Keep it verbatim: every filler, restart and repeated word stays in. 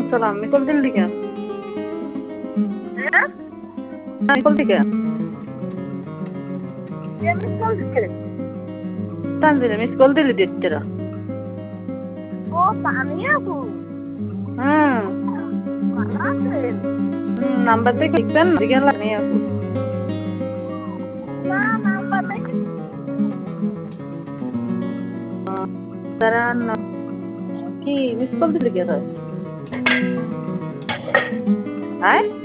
সালাম মিকল দিল্লি কেন? মিকল দিকে তানজিলে মিস কল দিলি দিচ্ছিরা ও তানিয়া আপু হুম ভালো আছেন? নাম্বার থেকে লিখবেন দিকে নিয়ে আপু না নাম্বার দেখি তারা কি মিস কল দিলি কে হয়? আয়